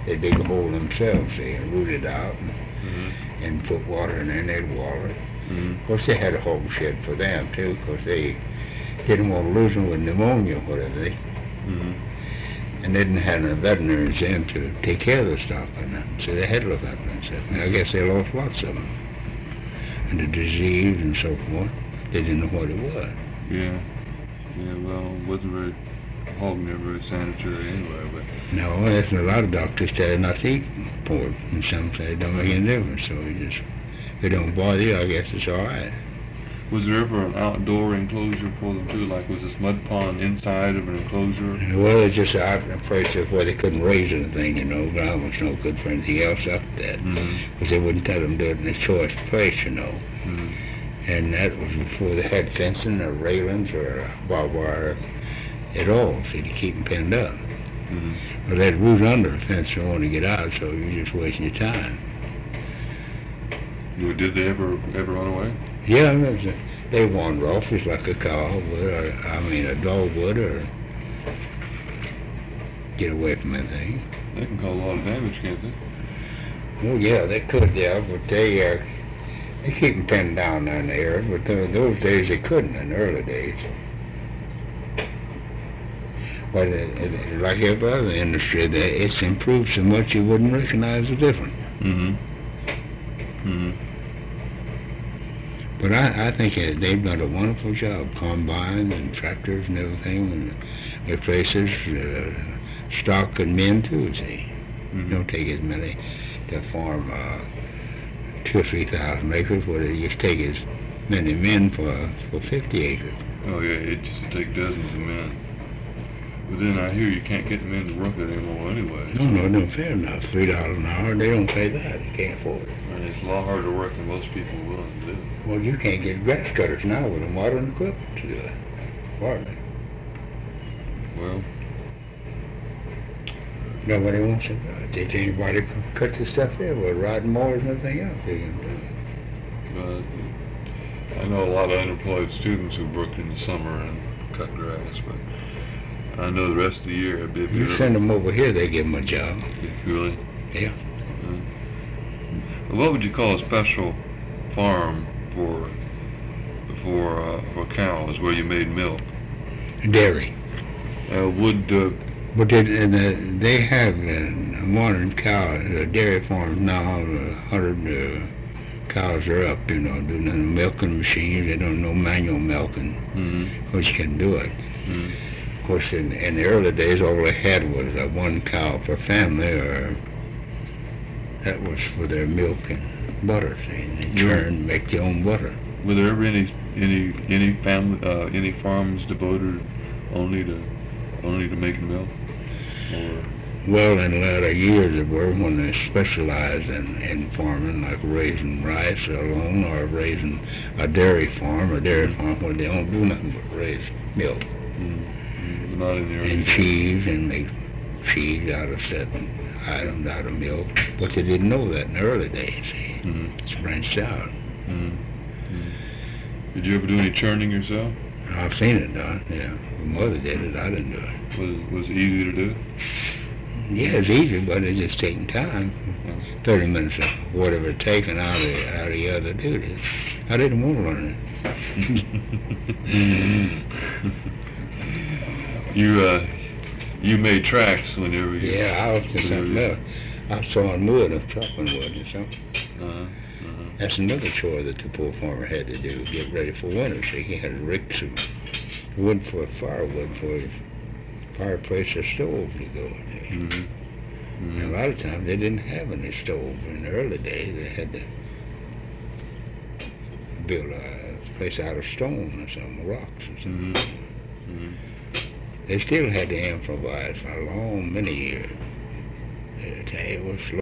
They dig a hole themselves, see, and root it out Mm-hmm. and put water in there and they'd water it. Mm-hmm. Of course, they had a hog shed for them, too, because they didn't want to lose them with pneumonia or whatever. Mm-hmm. And they didn't have no veterinarians then to take care of the stock or nothing. So they had to look after themselves. And I guess they lost lots of them. And the disease and so forth, they didn't know what it was. Yeah. Yeah, well, it wasn't very, hogging it very sanitary anyway, but... No, there's a lot of doctors tell you not to eat pork, and some say it don't make any difference. So you just, if it don't bother you, I guess it's all right. Was there ever an outdoor enclosure for them too? Like, was this mud pond inside of an enclosure? Well, it's just out in a place where they couldn't raise anything, you know. Ground was no good for anything else up there. Mm-hmm. Because they wouldn't tell them to do it in a choice place, you know. Mm-hmm. And that was before they had fencing or railings or barbed wire at all, so to keep them pinned up. Mm-hmm. But they'd root under a fence and want to get out, so you're just wasting your time. Did they ever run away? Yeah, they wander off just like a cow would, or a dog would, or get away from anything. They can cause a lot of damage, can't they? Well, yeah, they could, yeah, but they keep them pinned down there, but those days they couldn't in the early days. But like every other industry, it's improved so much you wouldn't recognize the difference. Mm-hmm. Mm-hmm. But I think they've done a wonderful job, combine and tractors and everything, and replaces stock and men too, see. Mm-hmm. Don't take as many to farm 2,000 or 3,000 acres, where they just take as many men for 50 acres. Oh yeah, it just take dozens of men. But then I hear you can't get the men to work it anymore anyway. No, fair enough. $3 an hour, they don't pay that. They can't afford it. And it's a lot harder to work than most people are willing to do. Well, you can't get grass cutters now with the modern equipment to do it. Hardly. Well, Nobody wants to do it. If anybody can cut the stuff there with riding mowers and everything else, they can do it. but I know a lot of unemployed students who work in the summer and cut grass, but I know the rest of the year it'd be You send them over here, they give them a job. Really? Yeah. What would you call a special farm for cows where you made milk? Dairy. But they have modern dairy farms now. 100 cows are up, you know, doing the milking machines. They don't know manual milking, Mm-hmm. which you can do it. Mm-hmm. Of course, in the early days, all they had was one cow per family, or that was for their milk and butter. See, and they churn, make their own butter. Were there ever any farms devoted only to making milk? Or Well, in the latter years there were, when they specialized in farming, like raising rice alone, or raising a dairy farm where they don't do nothing but raise milk. mm-hmm. Not in the early And cheese, and make cheese out of certain items, out of milk. But they didn't know that in the early days. See? Mm-hmm. It's branched out. Mm-hmm. Did you ever do any churning yourself? I've seen it done, yeah. My mother did it, I didn't do it. Was it easy to do? Yeah, it's easy, but it's just taking time. 30 minutes of whatever taken out of the other duties. I didn't want to learn it. You made tracks whenever you... Yeah, I was just something else. I was sawing wood or chopping wood or something. That's another chore that the poor farmer had to do, get ready for winter. So he had to rig some wood for firewood for his fireplace or stove to go in. Mm-hmm. And a lot of times they didn't have any stove. In the early days, they had to build a place out of stone or some rocks or something. Mm-hmm. Mm-hmm. They still had to improvise for many years. It was slow.